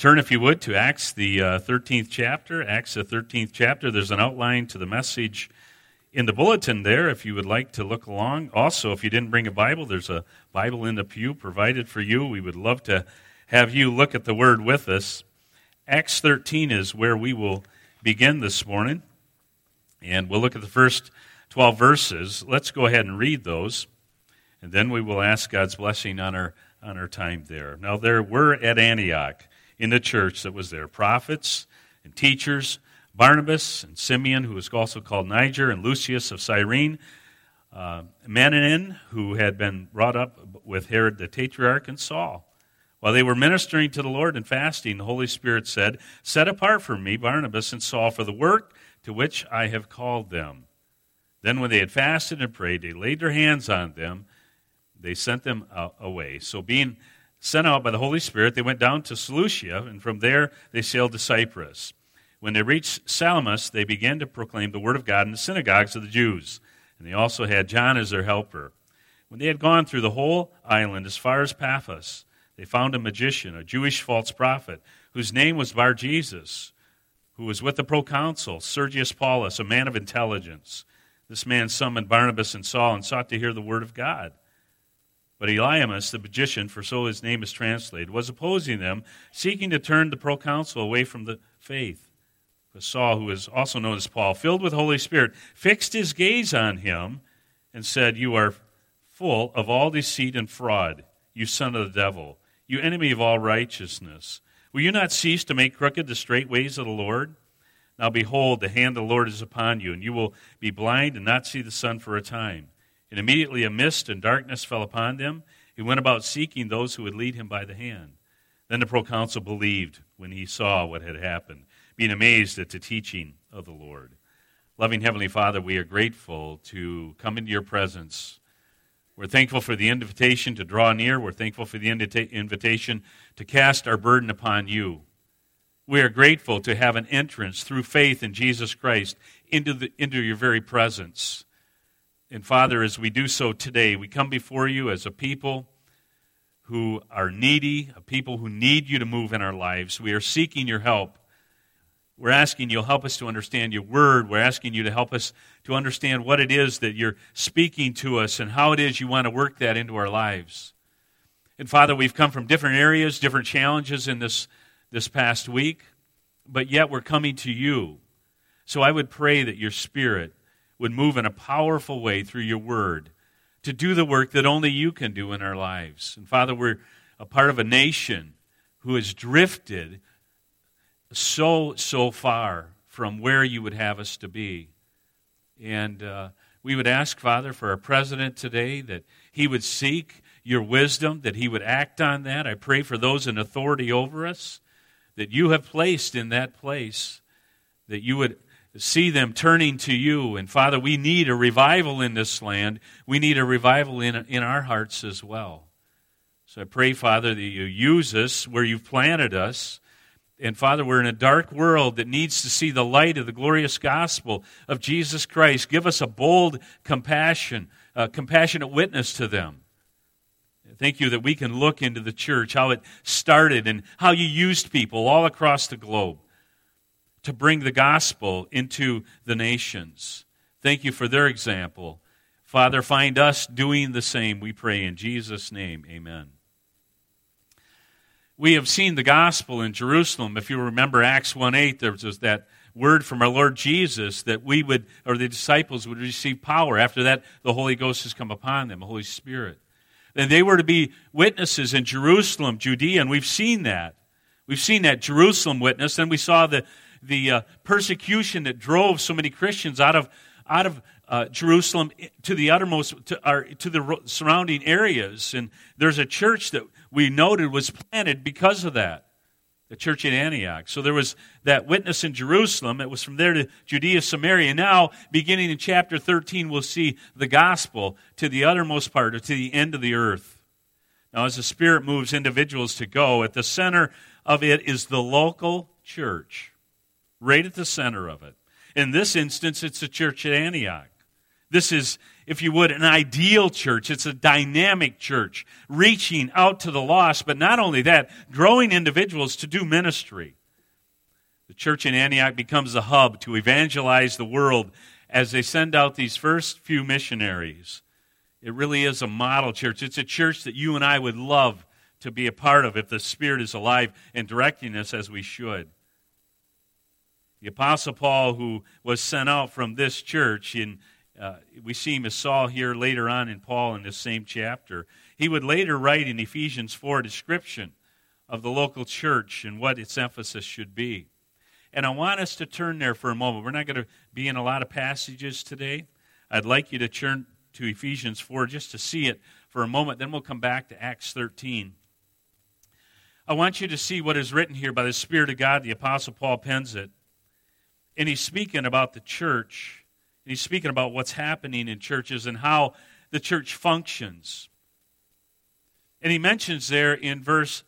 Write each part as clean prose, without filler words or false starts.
Turn, if you would, to Acts, the 13th chapter. Acts, the 13th chapter. There's an outline to the message in the bulletin there if you would like to look along. Also, if you didn't bring a Bible, there's a Bible in the pew provided for you. We would love to have you look at the Word with us. Acts 13 is where we will begin this morning, and we'll look at the first 12 verses. Let's go ahead and read those, and then we will ask God's blessing on our time there. Now, there were at Antioch, in the church that was there, prophets and teachers, Barnabas and Simeon, who was also called Niger, and Lucius of Cyrene, Manaen, who had been brought up with Herod the Tetrarch, and Saul. While they were ministering to the Lord and fasting, the Holy Spirit said, "Set apart for me Barnabas and Saul for the work to which I have called them." Then when they had fasted and prayed, they laid their hands on them. They sent them away. So being sent out by the Holy Spirit, they went down to Seleucia, and from there they sailed to Cyprus. When they reached Salamis, they began to proclaim the word of God in the synagogues of the Jews, and they also had John as their helper. When they had gone through the whole island as far as Paphos, they found a magician, a Jewish false prophet, whose name was Bar-Jesus, who was with the proconsul, Sergius Paulus, a man of intelligence. This man summoned Barnabas and Saul and sought to hear the word of God. But Elymas, the magician, for so his name is translated, was opposing them, seeking to turn the proconsul away from the faith. But Saul, who is also known as Paul, filled with the Holy Spirit, fixed his gaze on him and said, "You are full of all deceit and fraud, you son of the devil, you enemy of all righteousness. Will you not cease to make crooked the straight ways of the Lord? Now behold, the hand of the Lord is upon you, and you will be blind and not see the sun for a time." And immediately a mist and darkness fell upon them. He went about seeking those who would lead him by the hand. Then the proconsul believed when he saw what had happened, being amazed at the teaching of the Lord. Loving Heavenly Father, we are grateful to come into your presence. We're thankful for the invitation to draw near. We're thankful for the invitation to cast our burden upon you. We are grateful to have an entrance through faith in Jesus Christ into your very presence. And Father, as we do so today, we come before you as a people who are needy, a people who need you to move in our lives. We are seeking your help. We're asking you'll help us to understand your word. We're asking you to help us to understand what it is that you're speaking to us and how it is you want to work that into our lives. And Father, we've come from different areas, different challenges in this past week, but yet we're coming to you. So I would pray that your Spirit would move in a powerful way through your word to do the work that only you can do in our lives. And Father, we're a part of a nation who has drifted so far from where you would have us to be. And we would ask, Father, for our president today, that he would seek your wisdom, that he would act on that. I pray for those in authority over us that you have placed in that place, that you would see them turning to you. And Father, we need a revival in this land. We need a revival in our hearts as well. So I pray, Father, that you use us where you've planted us. And Father, we're in a dark world that needs to see the light of the glorious gospel of Jesus Christ. Give us a bold compassionate witness to them. Thank you that we can look into the church, how it started and how you used people all across the globe to bring the gospel into the nations. Thank you for their example. Father, find us doing the same, we pray in Jesus' name. Amen. We have seen the gospel in Jerusalem. If you remember Acts 1:8, there was that word from our Lord Jesus that the disciples would receive power. After that, the Holy Ghost has come upon them, the Holy Spirit. And they were to be witnesses in Jerusalem, Judea, and we've seen that. We've seen that Jerusalem witness, and we saw the persecution that drove so many Christians out of Jerusalem to the uttermost, to the surrounding areas. And there's a church that we noted was planted because of that, the church in Antioch. So there was that witness in Jerusalem. It was from there to Judea, Samaria. And now, beginning in chapter 13, we'll see the gospel to the uttermost part, or to the end of the earth. Now, as the Spirit moves individuals to go, at the center of it is the local church. Right at the center of it. In this instance, it's the church at Antioch. This is, if you would, an ideal church. It's a dynamic church, reaching out to the lost, but not only that, growing individuals to do ministry. The church in Antioch becomes the hub to evangelize the world as they send out these first few missionaries. It really is a model church. It's a church that you and I would love to be a part of if the Spirit is alive and directing us as we should. The Apostle Paul, who was sent out from this church, we see him as Saul here later on in Paul in this same chapter. He would later write in Ephesians 4 a description of the local church and what its emphasis should be. And I want us to turn there for a moment. We're not going to be in a lot of passages today. I'd like you to turn to Ephesians 4 just to see it for a moment. Then we'll come back to Acts 13. I want you to see what is written here by the Spirit of God. The Apostle Paul pens it. And he's speaking about the church. And he's speaking about what's happening in churches and how the church functions. And he mentions there in verse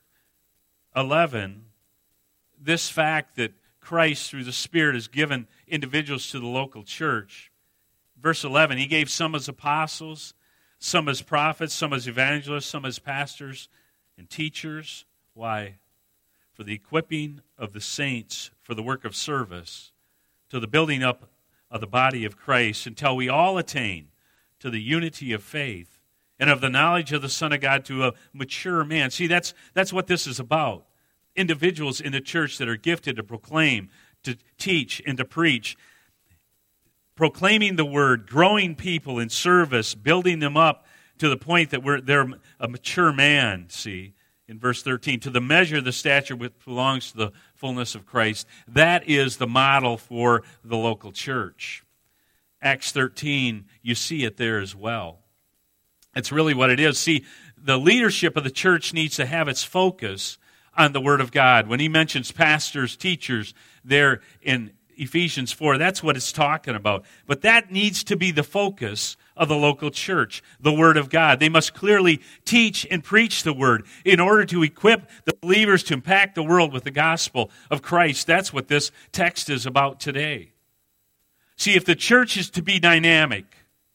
11 this fact that Christ, through the Spirit, has given individuals to the local church. Verse 11, he gave some as apostles, some as prophets, some as evangelists, some as pastors and teachers. Why? For the equipping of the saints for the work of service, to the building up of the body of Christ, until we all attain to the unity of faith and of the knowledge of the Son of God, to a mature man. See, that's what this is about. Individuals in the church that are gifted to proclaim, to teach, and to preach. Proclaiming the word, growing people in service, building them up to the point that they're a mature man, see, in verse 13, to the measure of the stature which belongs to the fullness of Christ. That is the model for the local church. Acts 13, you see it there as well. It's really what it is. See, the leadership of the church needs to have its focus on the Word of God. When he mentions pastors, teachers there in Ephesians 4, that's what it's talking about. But that needs to be the focus of the local church, the Word of God. They must clearly teach and preach the Word in order to equip the believers to impact the world with the gospel of Christ. That's what this text is about today. See, if the church is to be dynamic,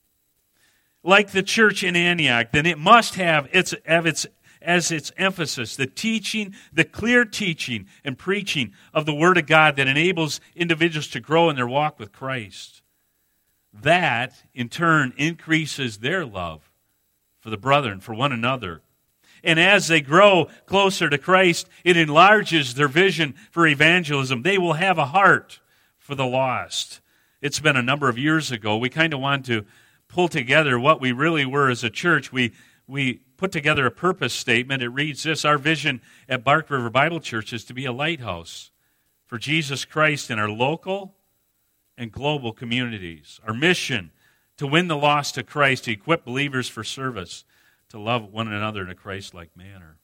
like the church in Antioch, then it must have as its emphasis the teaching, the clear teaching and preaching of the Word of God that enables individuals to grow in their walk with Christ. That, in turn, increases their love for the brethren, for one another. And as they grow closer to Christ, it enlarges their vision for evangelism. They will have a heart for the lost. It's been a number of years ago. We kind of want to pull together what we really were as a church. We put together a purpose statement. It reads this: our vision at Bark River Bible Church is to be a lighthouse for Jesus Christ in our local and global communities. Our mission, to win the lost to Christ, to equip believers for service, to love one another in a Christ-like manner.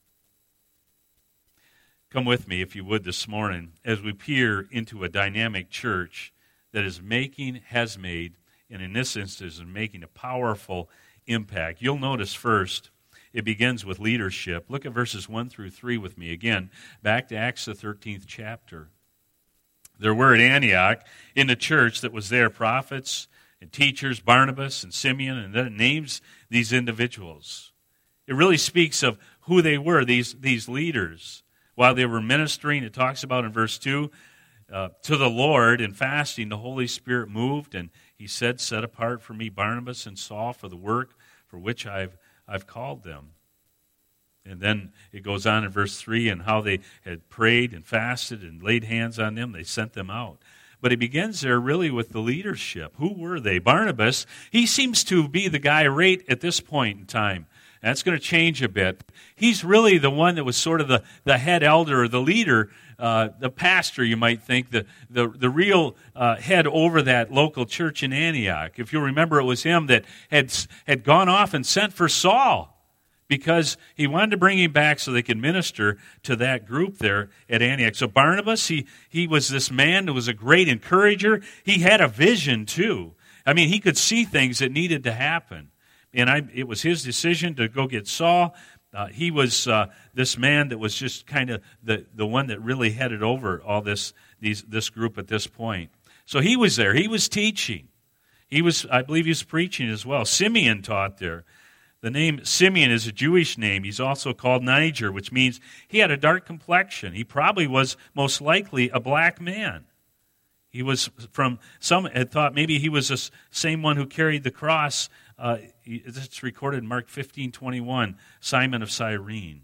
Come with me, if you would, this morning, as we peer into a dynamic church that has made, and in this instance, is making a powerful impact. You'll notice first, it begins with leadership. Look at verses 1 through 3 with me again. Back to Acts the 13th chapter. There were at Antioch, in the church that was there, prophets and teachers, Barnabas and Simeon, and then it names these individuals. It really speaks of who they were, these leaders. While they were ministering, it talks about in verse 2, to the Lord in fasting, the Holy Spirit moved, and he said, set apart for me Barnabas and Saul for the work for which I've called them. And then it goes on in verse 3, and how they had prayed and fasted and laid hands on them, they sent them out. But it begins there really with the leadership. Who were they? Barnabas, he seems to be the guy right at this point in time. That's going to change a bit. He's really the one that was sort of the head elder or the leader, the pastor, you might think, the real head over that local church in Antioch. If you remember, it was him that had gone off and sent for Saul because he wanted to bring him back so they could minister to that group there at Antioch. So Barnabas, he was this man that was a great encourager. He had a vision too. I mean, he could see things that needed to happen. And it was his decision to go get Saul. He was this man that was just kind of the one that really headed over all this group at this point. So he was there. He was teaching. I believe he was preaching as well. Simeon taught there. The name Simeon is a Jewish name. He's also called Niger, which means he had a dark complexion. He probably was most likely a black man. He was from, some had thought maybe he was the same one who carried the cross. It's recorded in Mark 15:21, Simon of Cyrene.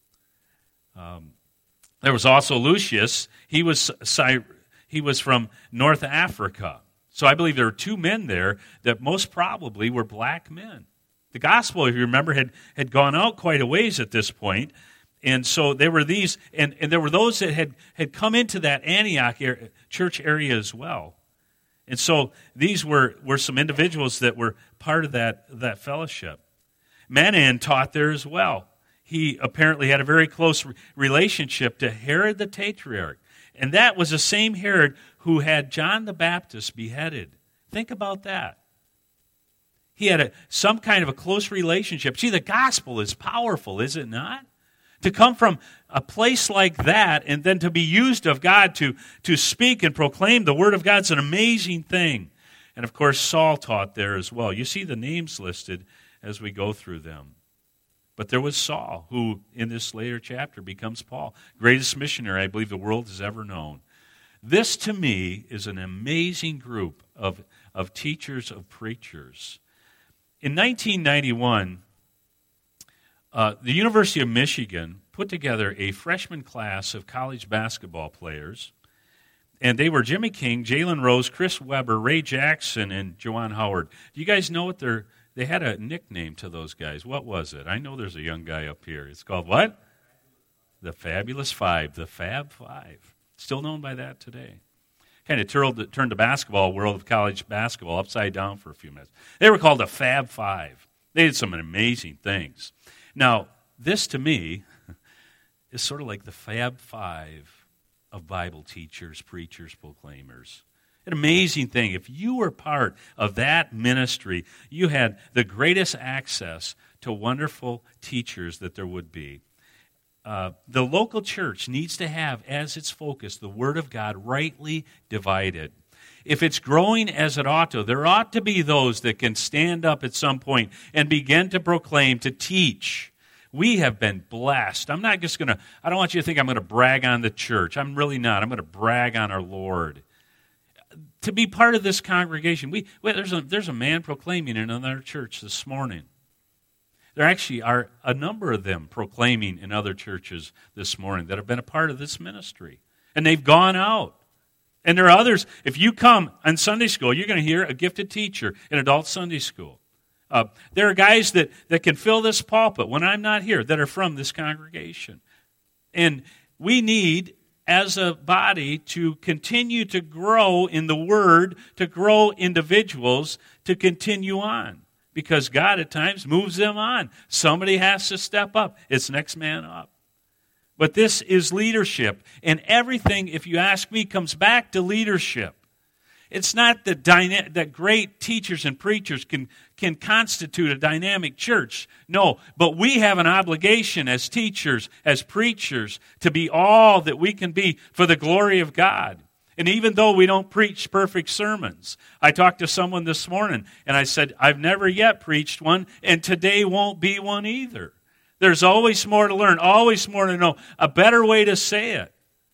There was also Lucius. He was from North Africa. So I believe there were two men there that most probably were black men. The gospel, if you remember, had gone out quite a ways at this point. And so there were these, and there were those that had come into that Antioch church area as well. And so these were some individuals that were part of that fellowship. Manan taught there as well. He apparently had a very close relationship to Herod the Tetrarch. And that was the same Herod who had John the Baptist beheaded. Think about that. He had some kind of a close relationship. See, the gospel is powerful, is it not? To come from a place like that and then to be used of God to speak and proclaim the word of God is an amazing thing. And of course, Saul taught there as well. You see the names listed as we go through them. But there was Saul, who in this later chapter becomes Paul, greatest missionary I believe the world has ever known. This, to me, is an amazing group of teachers, of preachers. In 1991, the University of Michigan put together a freshman class of college basketball players, and they were Jimmy King, Jalen Rose, Chris Webber, Ray Jackson, and Juwan Howard. Do you guys know what they had a nickname to those guys? What was it? I know there's a young guy up here. It's called what? The Fabulous Five, the Fab Five. Still known by that today. Kind of turned the basketball world of college basketball upside down for a few minutes. They were called the Fab Five. They did some amazing things. Now, this to me is sort of like the Fab Five of Bible teachers, preachers, proclaimers. An amazing thing. If you were part of that ministry, you had the greatest access to wonderful teachers that there would be. The local church needs to have as its focus the Word of God rightly divided. If it's growing as it ought to, there ought to be those that can stand up at some point and begin to proclaim, to teach. We have been blessed. I don't want you to think I'm going to brag on the church. I'm really not. I'm going to brag on our Lord. To be part of this congregation, there's a man proclaiming in another church this morning. There actually are a number of them proclaiming in other churches this morning that have been a part of this ministry. And they've gone out. And there are others. If you come on Sunday school, you're going to hear a gifted teacher in adult Sunday school. There are guys that can fill this pulpit when I'm not here that are from this congregation. And we need, as a body, to continue to grow in the Word, to grow individuals, to continue on. Because God at times moves them on. Somebody has to step up. It's next man up. But this is leadership. And everything, if you ask me, comes back to leadership. It's not that great teachers and preachers can constitute a dynamic church. No, but we have an obligation as teachers, as preachers, to be all that we can be for the glory of God. And even though we don't preach perfect sermons, I talked to someone this morning, and I said, I've never yet preached one, and today won't be one either. There's always more to learn, always more to know, a better way to say it.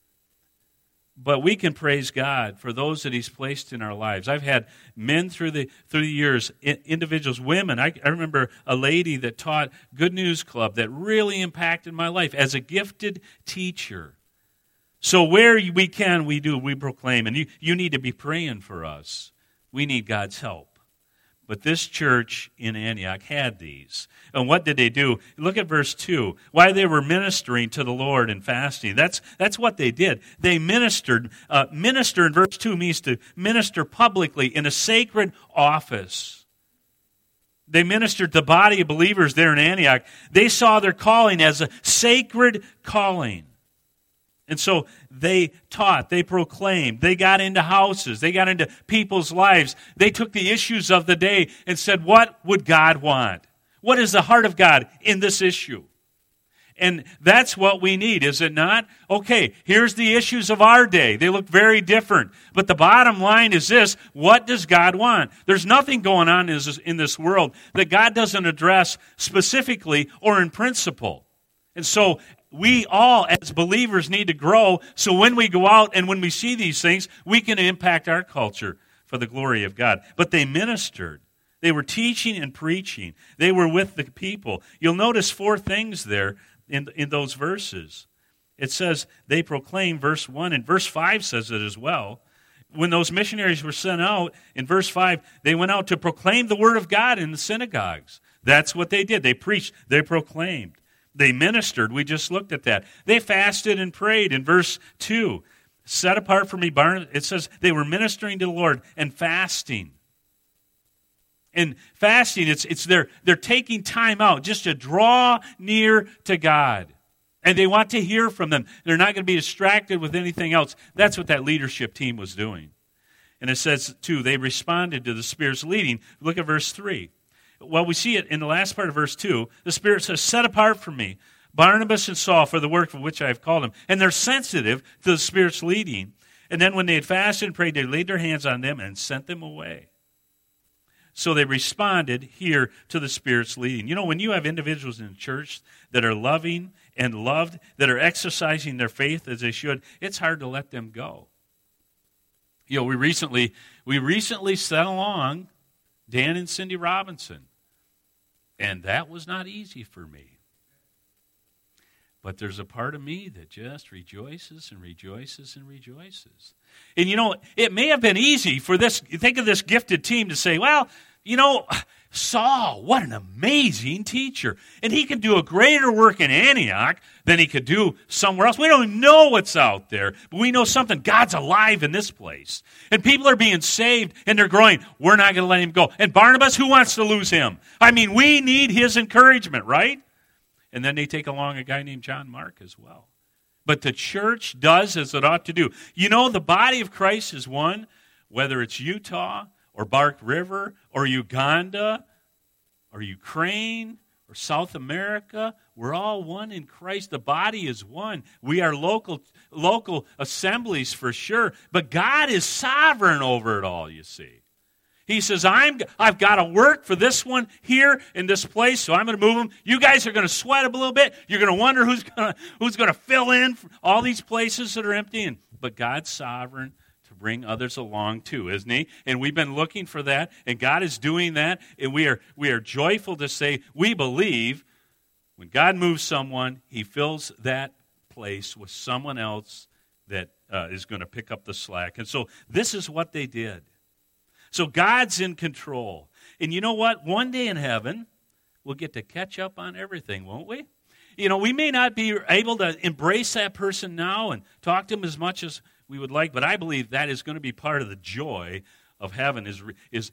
But we can praise God for those that He's placed in our lives. I've had men through the years, individuals, women. I remember a lady that taught Good News Club that really impacted my life as a gifted teacher. So where we can, we proclaim. And you need to be praying for us. We need God's help. But this church in Antioch had these. And what did they do? Look at verse 2. While they were ministering to the Lord and fasting. That's what they did. They ministered. Minister in verse 2 means to minister publicly in a sacred office. They ministered to the body of believers there in Antioch. They saw their calling as a sacred calling. And so they taught, they proclaimed, they got into houses, they got into people's lives. They took the issues of the day and said, what would God want? What is the heart of God in this issue? And that's what we need, is it not? Okay, here's the issues of our day. They look very different. But the bottom line is this: what does God want? There's nothing going on in this world that God doesn't address specifically or in principle. And so we all, as believers, need to grow, so when we go out and when we see these things, we can impact our culture for the glory of God. But they ministered. They were teaching and preaching. They were with the people. You'll notice 4 things there in those verses. It says they proclaim, verse 1, and verse 5 says it as well. When those missionaries were sent out, in verse 5, they went out to proclaim the word of God in the synagogues. That's what they did. They preached. They proclaimed. They ministered. We just looked at that. They fasted and prayed. In verse 2, set apart for me, Barnabas, it says they were ministering to the Lord and fasting. And fasting, they're taking time out just to draw near to God. And they want to hear from them. They're not going to be distracted with anything else. That's what that leadership team was doing. And it says, too, they responded to the Spirit's leading. Look at verse 3. Well, we see it in the last part of verse 2. The Spirit says, set apart for me Barnabas and Saul for the work for which I have called them. And they're sensitive to the Spirit's leading. And then when they had fasted and prayed, they laid their hands on them and sent them away. So they responded here to the Spirit's leading. You know, when you have individuals in the church that are loving and loved, that are exercising their faith as they should, it's hard to let them go. You know, we recently sent along Dan and Cindy Robinson, and that was not easy for me. But there's a part of me that just rejoices and rejoices and rejoices. And you know, it may have been easy for this, think of this gifted team to say, well, you know, Saul, what an amazing teacher. And he can do a greater work in Antioch than he could do somewhere else. We don't know what's out there, but we know something. God's alive in this place. And people are being saved, and they're growing. We're not going to let him go. And Barnabas, who wants to lose him? I mean, we need his encouragement, right? And then they take along a guy named John Mark as well. But the church does as it ought to do. You know, the body of Christ is one, whether it's Utah or Bark River or Uganda or Ukraine or South America. We're all one in Christ. The body is one. We are local assemblies for sure. But God is sovereign over it all, you see. He says, I've got to work for this one here in this place, so I'm going to move them. You guys are going to sweat a little bit. You're going to wonder who's going to fill in for all these places that are empty. But God's sovereign to bring others along too, isn't he? And we've been looking for that, and God is doing that. And we are joyful to say we believe when God moves someone, he fills that place with someone else that is going to pick up the slack. And so this is what they did. So God's in control. And you know what? One day in heaven, we'll get to catch up on everything, won't we? You know, we may not be able to embrace that person now and talk to him as much as we would like, but I believe that is going to be part of the joy of heaven, is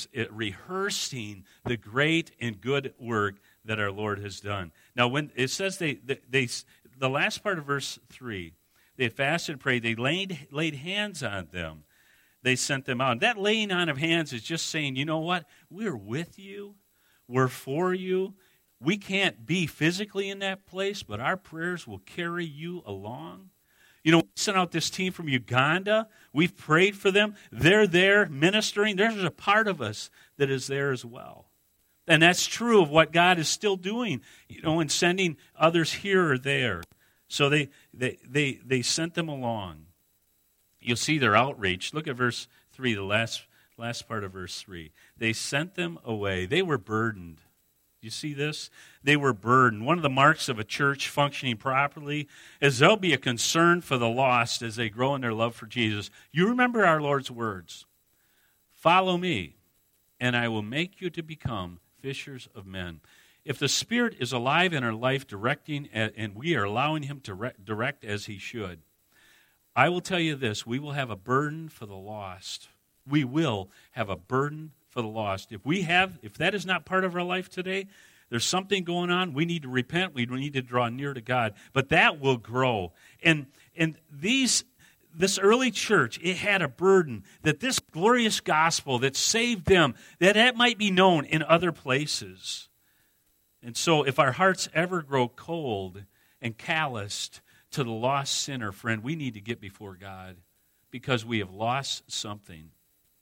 rehearsing the great and good work that our Lord has done. Now, when it says the last part of verse 3, they fasted and prayed, they laid hands on them. They sent them out. And that laying on of hands is just saying, you know what? We're with you. We're for you. We can't be physically in that place, but our prayers will carry you along. You know, we sent out this team from Uganda. We've prayed for them. They're there ministering. There's a part of us that is there as well. And that's true of what God is still doing, you know, in sending others here or there. So they sent them along. You'll see their outreach. Look at verse 3, the last part of verse 3. They sent them away. They were burdened. You see this? They were burdened. One of the marks of a church functioning properly is there'll be a concern for the lost as they grow in their love for Jesus. You remember our Lord's words. Follow me, and I will make you to become fishers of men. If the Spirit is alive in our life directing, and we are allowing him to direct as he should, I will tell you this, we will have a burden for the lost. We will have a burden for the lost. If that is not part of our life today, there's something going on. We need to repent. We need to draw near to God. But that will grow. And this early church, it had a burden that this glorious gospel that saved them, that might be known in other places. And so if our hearts ever grow cold, and calloused to the lost sinner, friend, we need to get before God because we have lost something.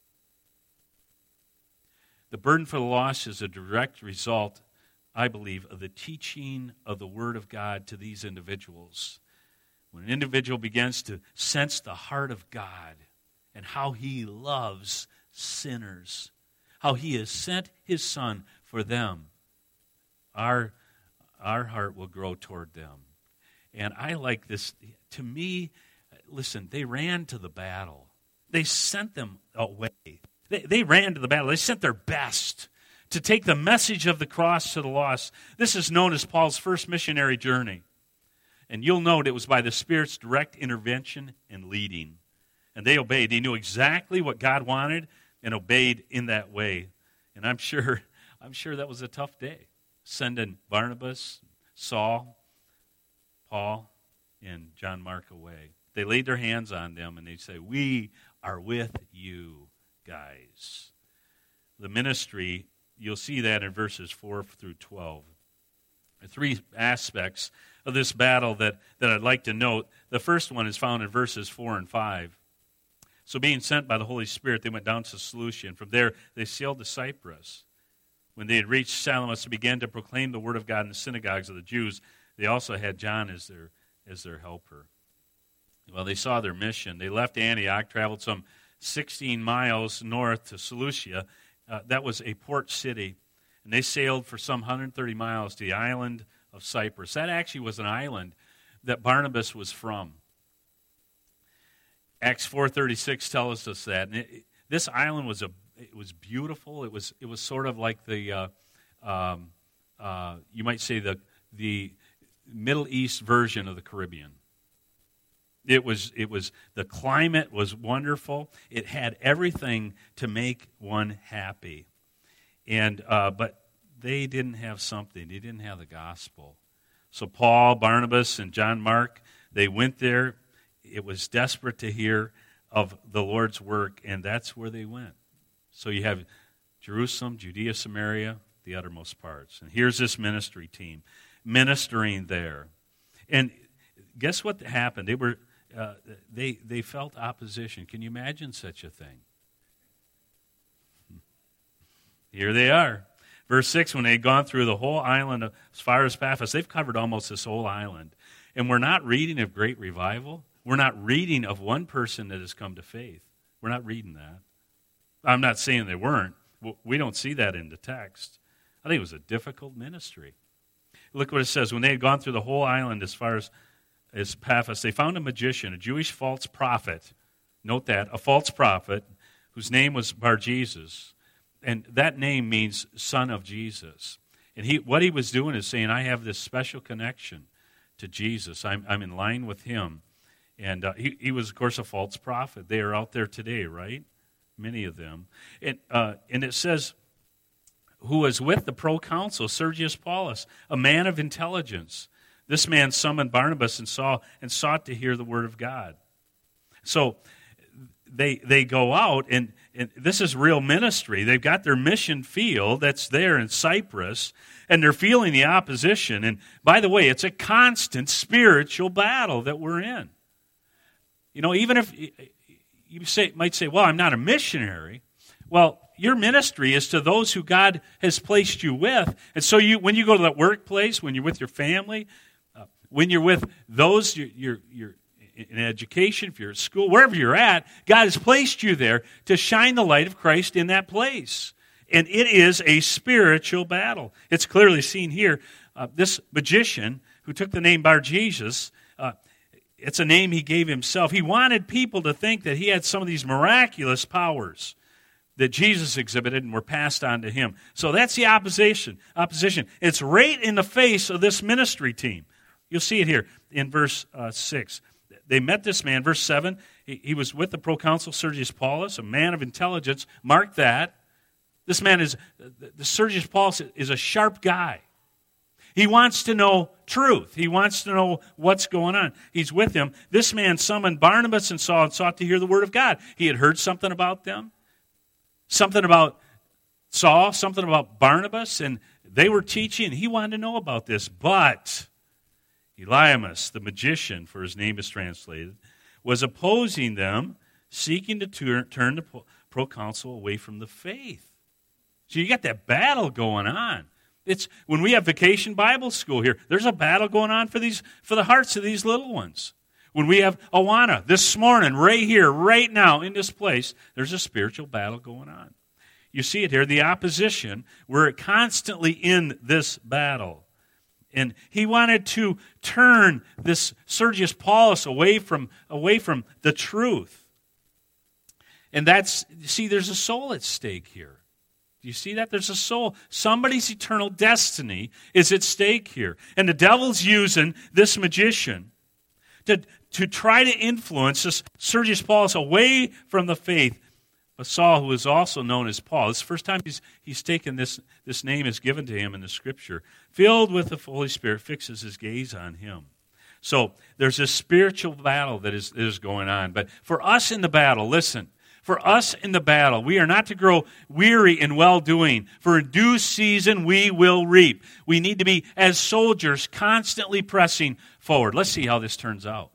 The burden for the lost is a direct result, I believe, of the teaching of the Word of God to these individuals. When an individual begins to sense the heart of God and how He loves sinners, how He has sent His Son for them, our heart will grow toward them. And I like this. To me, listen, they ran to the battle. They sent them away. They ran to the battle. They sent their best to take the message of the cross to the lost. This is known as Paul's first missionary journey. And you'll note it was by the Spirit's direct intervention and leading. And they obeyed. They knew exactly what God wanted and obeyed in that way. And I'm sure that was a tough day, sending Barnabas, Saul, Paul, and John Mark away. They laid their hands on them and they say, "We are with you, guys." The ministry, you'll see that in verses 4 through 12. There are three aspects of this battle that I'd like to note. The first one is found in verses 4 and 5. So being sent by the Holy Spirit, they went down to Seleucia, and from there they sailed to Cyprus. When they had reached Salamis and began to proclaim the word of God in the synagogues of the Jews, they also had John as their helper. Well, they saw their mission. They left Antioch, traveled some 16 miles north to Seleucia. That was a port city. And they sailed for some 130 miles to the island of Cyprus. That actually was an island that Barnabas was from. Acts 4:36 tells us that. And this island was beautiful. It was sort of like the you might say the Middle East version of the Caribbean. It was the climate was wonderful. It had everything to make one happy. And but they didn't have something. They didn't have the gospel. So Paul, Barnabas, and John Mark, they went there. It was desperate to hear of the Lord's work, and that's where they went. So you have Jerusalem, Judea, Samaria, the uttermost parts. And here's this ministry team ministering there. And guess what happened? They felt opposition. Can you imagine such a thing? Here they are. Verse 6, when they had gone through the whole island as far as Paphos, they've covered almost this whole island. And we're not reading of great revival. We're not reading of one person that has come to faith. We're not reading that. I'm not saying they weren't. We don't see that in the text. I think it was a difficult ministry. Look what it says. When they had gone through the whole island as far as Paphos, they found a magician, a Jewish false prophet. Note that, a false prophet whose name was Bar-Jesus. And that name means son of Jesus. And what he was doing is saying, I have this special connection to Jesus. I'm in line with him. And he was, of course, a false prophet. They are out there today, right? Many of them. And it says, who was with the proconsul, Sergius Paulus, a man of intelligence. This man summoned Barnabas and sought to hear the word of God. So they go out, and this is real ministry. They've got their mission field that's there in Cyprus, and they're feeling the opposition. And by the way, it's a constant spiritual battle that we're in. You know, even if you might say, well, I'm not a missionary. Well, your ministry is to those who God has placed you with. And so when you go to that workplace, when you're with your family, when you're with those you're in education, if you're at school, wherever you're at, God has placed you there to shine the light of Christ in that place. And it is a spiritual battle. It's clearly seen here. This magician who took the name Bar-Jesus, it's a name he gave himself. He wanted people to think that he had some of these miraculous powers that Jesus exhibited and were passed on to him. So that's the opposition. It's right in the face of this ministry team. You'll see it here in verse 6. They met this man. Verse 7, he was with the proconsul Sergius Paulus, a man of intelligence. Mark that. This man the Sergius Paulus is a sharp guy. He wants to know truth. He wants to know what's going on. He's with him. This man summoned Barnabas and Saul and sought to hear the word of God. He had heard something about them, something about Saul, something about Barnabas, and they were teaching. He wanted to know about this, but Elymas, the magician, for his name is translated, was opposing them, seeking to turn the proconsul away from the faith. So you got that battle going on. It's when we have Vacation Bible School here, there's a battle going on for the hearts of these little ones. When we have Awana this morning, right here, right now, in this place, there's a spiritual battle going on. You see it here, the opposition. We're constantly in this battle. And he wanted to turn this Sergius Paulus away from the truth. And there's a soul at stake here. Do you see that? There's a soul. Somebody's eternal destiny is at stake here. And the devil's using this magician to try to influence this Sergius Paulus away from the faith. But Saul, who is also known as Paul, it's the first time he's taken this name is given to him in the Scripture, filled with the Holy Spirit, fixes his gaze on him. So there's this spiritual battle that is going on. But for us in the battle, listen, for us in the battle, we are not to grow weary in well-doing, for in due season we will reap. We need to be, as soldiers, constantly pressing forward. Let's see how this turns out.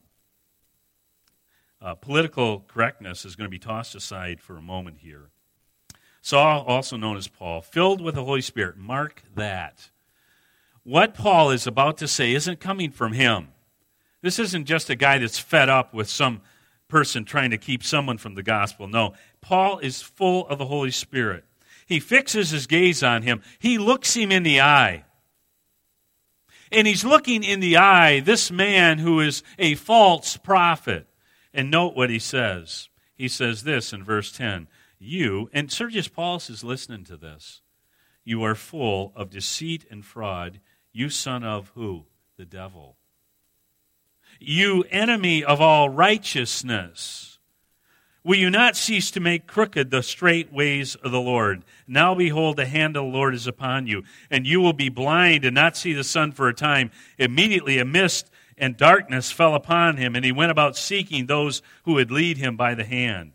Political correctness is going to be tossed aside for a moment here. Saul, also known as Paul, filled with the Holy Spirit. Mark that. What Paul is about to say isn't coming from him. This isn't just a guy that's fed up with some person trying to keep someone from the gospel. No, Paul is full of the Holy Spirit. He fixes his gaze on him. He looks him in the eye. And he's looking in the eye, this man who is a false prophet. And note what he says. He says this in verse 10. You, and Sergius Paulus is listening to this, you are full of deceit and fraud, you son of who? The devil. You enemy of all righteousness. Will you not cease to make crooked the straight ways of the Lord? Now behold, the hand of the Lord is upon you, and you will be blind and not see the sun for a time. Immediately a mist and darkness fell upon him, and he went about seeking those who would lead him by the hand.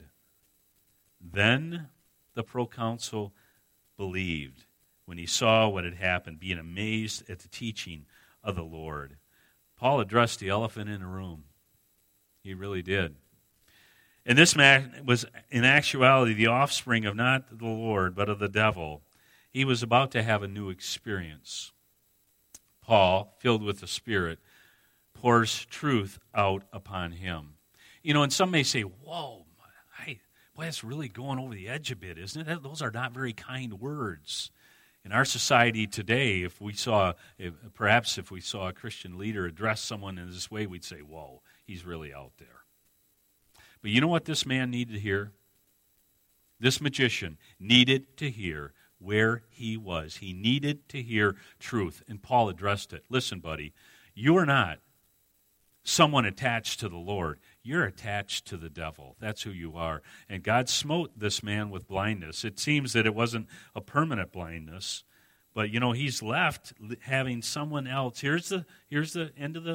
Then the proconsul believed when he saw what had happened, being amazed at the teaching of the Lord. Paul addressed the elephant in the room. He really did. And this man was, in actuality, the offspring of not the Lord, but of the devil. He was about to have a new experience. Paul, filled with the Spirit, pours truth out upon him. You know, and some may say, whoa, boy, that's really going over the edge a bit, isn't it? Those are not very kind words. In our society today, if we saw a Christian leader address someone in this way, we'd say, whoa, he's really out there. But you know what this man needed to hear? This magician needed to hear where he was. He needed to hear truth, and Paul addressed it. Listen, buddy, you are not someone attached to the Lord. You're attached to the devil. That's who you are. And God smote this man with blindness. It seems that it wasn't a permanent blindness, but you know, he's left having someone else. Here's the end of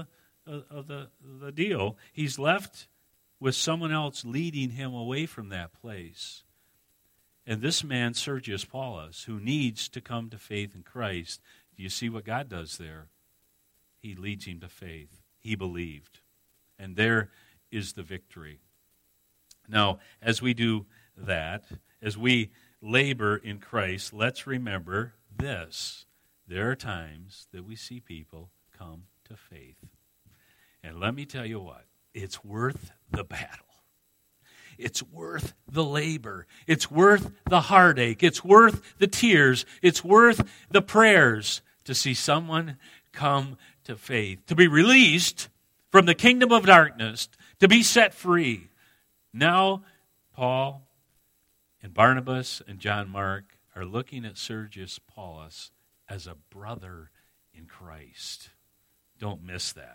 the deal. He's left with someone else leading him away from that place. And this man, Sergius Paulus, who needs to come to faith in Christ, do you see what God does there? He leads him to faith. He believed. And there is the victory. Now, as we do that, as we labor in Christ, let's remember this. There are times that we see people come to faith. And let me tell you what, it's worth the battle. It's worth the labor. It's worth the heartache. It's worth the tears. It's worth the prayers to see someone come to faith, to be released from the kingdom of darkness, to be set free. Now, Paul and Barnabas and John Mark are looking at Sergius Paulus as a brother in Christ. Don't miss that.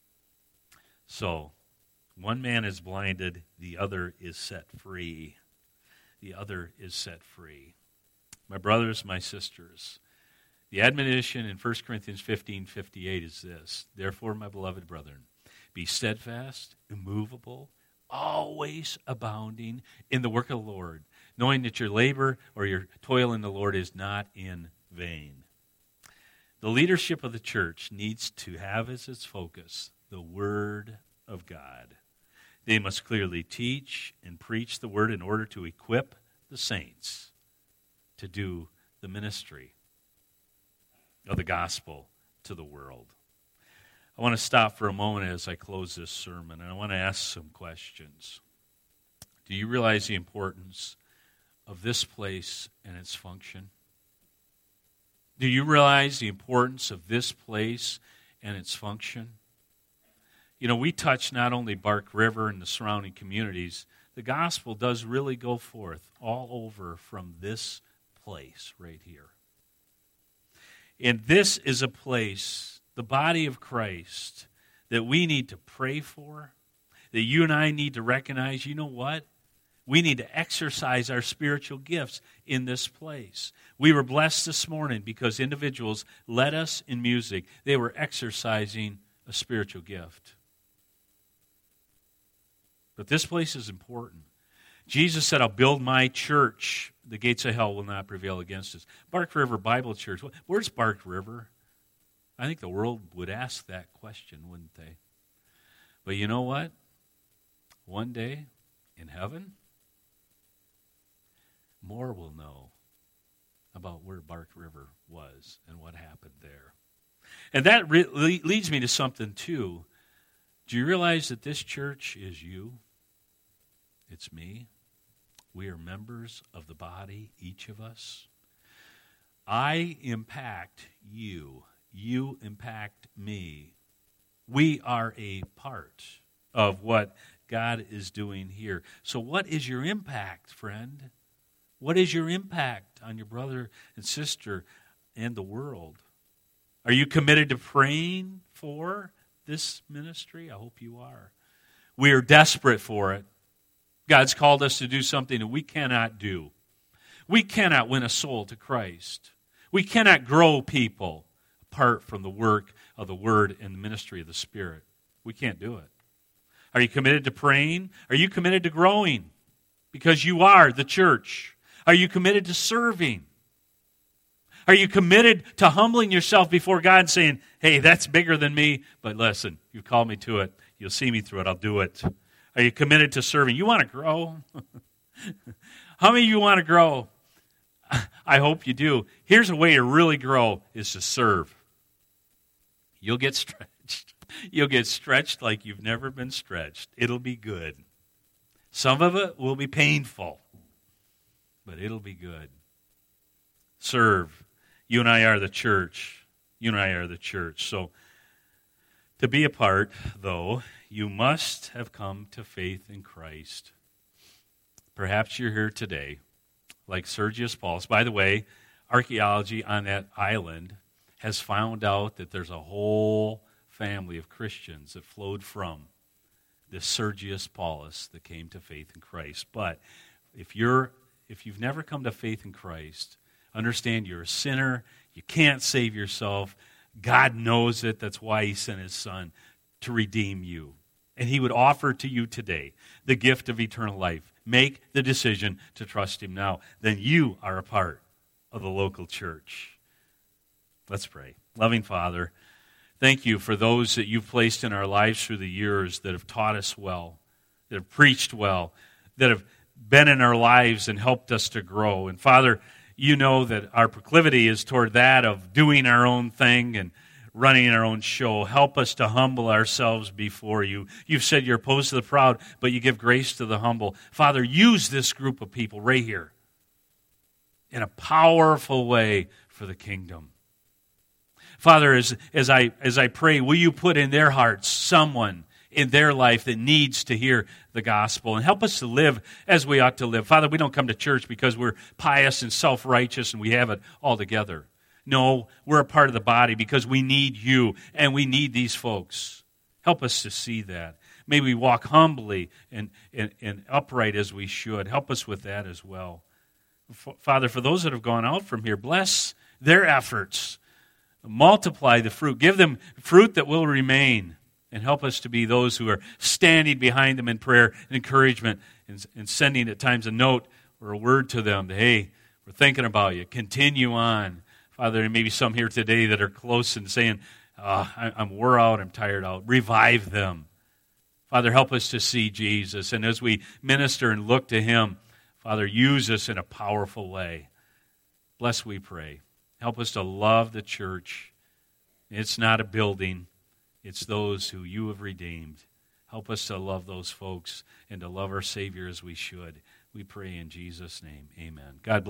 So, one man is blinded, the other is set free. The other is set free. My brothers, my sisters, the admonition in 1 Corinthians 15:58 is this. Therefore, my beloved brethren, be steadfast, immovable, always abounding in the work of the Lord, knowing that your labor or your toil in the Lord is not in vain. The leadership of the church needs to have as its focus the Word of God. They must clearly teach and preach the Word in order to equip the saints to do the ministry of the gospel to the world. I want to stop for a moment as I close this sermon, and I want to ask some questions. Do you realize the importance of this place and its function? Do you realize the importance of this place and its function? You know, we touch not only Bark River and the surrounding communities, the gospel does really go forth all over from this place right here. And this is a place, the body of Christ, that we need to pray for, that you and I need to recognize, you know what? We need to exercise our spiritual gifts in this place. We were blessed this morning because individuals led us in music. They were exercising a spiritual gift. But this place is important. Jesus said, I'll build my church. The gates of hell will not prevail against us. Bark River Bible Church. Where's Bark River? I think the world would ask that question, wouldn't they? But you know what? One day in heaven, more will know about where Bark River was and what happened there. And that leads me to something, too. Do you realize that this church is you? It's me. We are members of the body, each of us. I impact you. You impact me. We are a part of what God is doing here. So what is your impact, friend? What is your impact on your brother and sister and the world? Are you committed to praying for this ministry? I hope you are. We are desperate for it. God's called us to do something that we cannot do. We cannot win a soul to Christ. We cannot grow people apart from the work of the Word and the ministry of the Spirit. We can't do it. Are you committed to praying? Are you committed to growing? Because you are the church. Are you committed to serving? Are you committed to humbling yourself before God and saying, hey, that's bigger than me, but listen, you called me to it. You'll see me through it. I'll do it. Are you committed to serving? You want to grow? How many of you want to grow? I hope you do. Here's a way to really grow is to serve. You'll get stretched. You'll get stretched like you've never been stretched. It'll be good. Some of it will be painful, but it'll be good. Serve. You and I are the church. You and I are the church. So to be a part, though, you must have come to faith in Christ. Perhaps you're here today, like Sergius Paulus. By the way, archaeology on that island has found out that there's a whole family of Christians that flowed from this Sergius Paulus that came to faith in Christ. But if you've never come to faith in Christ, understand you're a sinner. You can't save yourself. God knows it. That's why He sent His Son to redeem you. And He would offer to you today the gift of eternal life. Make the decision to trust Him now. Then you are a part of the local church. Let's pray. Loving Father, thank You for those that You've placed in our lives through the years that have taught us well, that have preached well, that have been in our lives and helped us to grow. And Father, You know that our proclivity is toward that of doing our own thing and running our own show. Help us to humble ourselves before You. You've said You're opposed to the proud, but You give grace to the humble. Father, use this group of people right here in a powerful way for the kingdom. Father, as I pray, will You put in their hearts someone in their life that needs to hear the gospel, and help us to live as we ought to live. Father, we don't come to church because we're pious and self-righteous and we have it all together. No, we're a part of the body because we need You and we need these folks. Help us to see that. May we walk humbly and upright as we should. Help us with that as well. Father, for those that have gone out from here, bless their efforts. Multiply the fruit. Give them fruit that will remain. And help us to be those who are standing behind them in prayer and encouragement and sending at times a note or a word to them. Hey, we're thinking about you. Continue on. Father, there may be some here today that are close and saying, I'm wore out, I'm tired out. Revive them. Father, help us to see Jesus. And as we minister and look to him, Father, use us in a powerful way. Bless, we pray. Help us to love the church. It's not a building. It's those who you have redeemed. Help us to love those folks and to love our Savior as we should. We pray in Jesus' name. Amen. God bless.